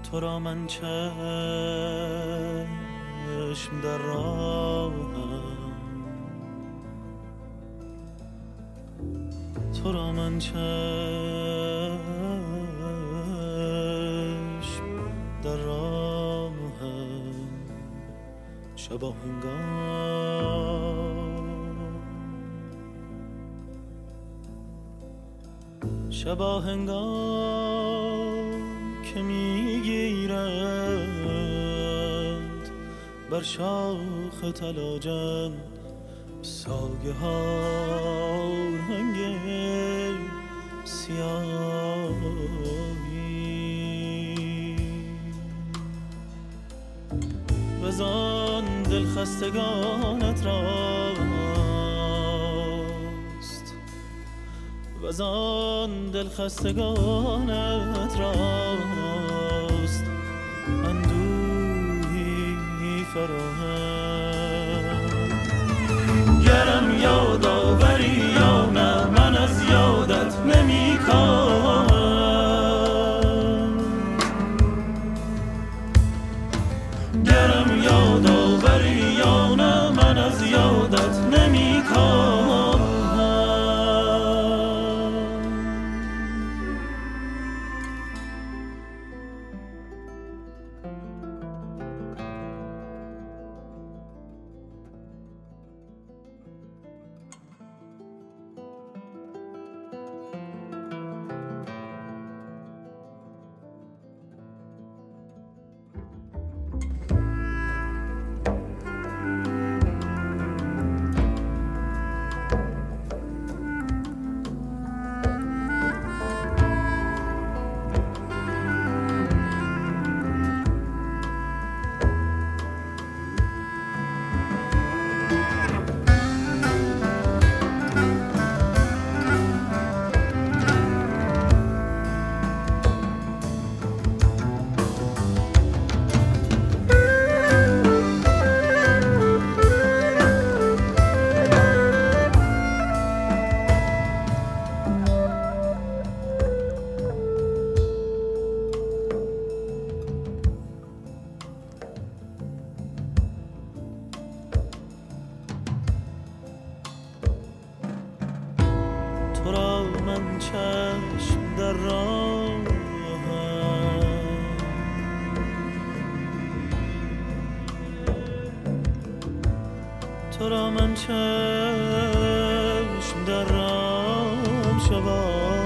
تو را من چشم در راهم، تو را من چشم در راهم، شبا هنگام که میگیرند بر شاخ تلاجم سایه ها رنگ سیاهی، وزان دل خستگانت راست، وزان دل خستگانت راست اندوهی فراهم. گرم یاد آوری یا نه من از یادت نمی کاهم، گرم یاد آوری یا نه من از یادت نمی کاهم. تو را من چشم در راهم، تو را من چشم در راهم، شبا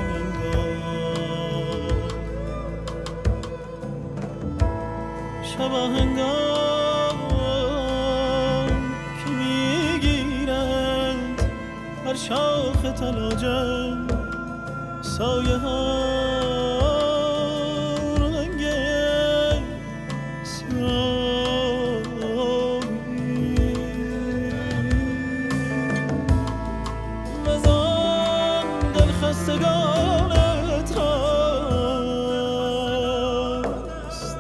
هنگام که میگیرند بر شاخ تلاجم سایه ها رنگ سیاهی، وزان دل خستگانت راست،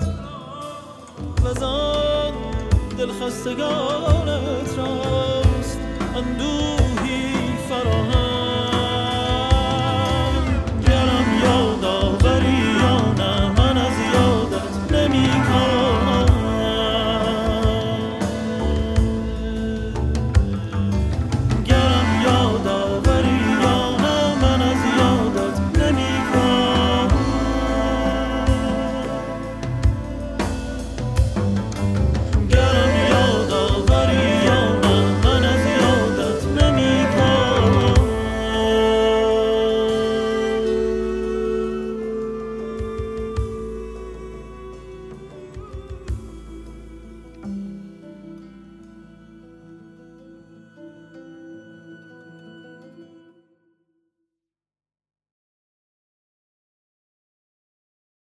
وزان دل خستگانت راست اندوه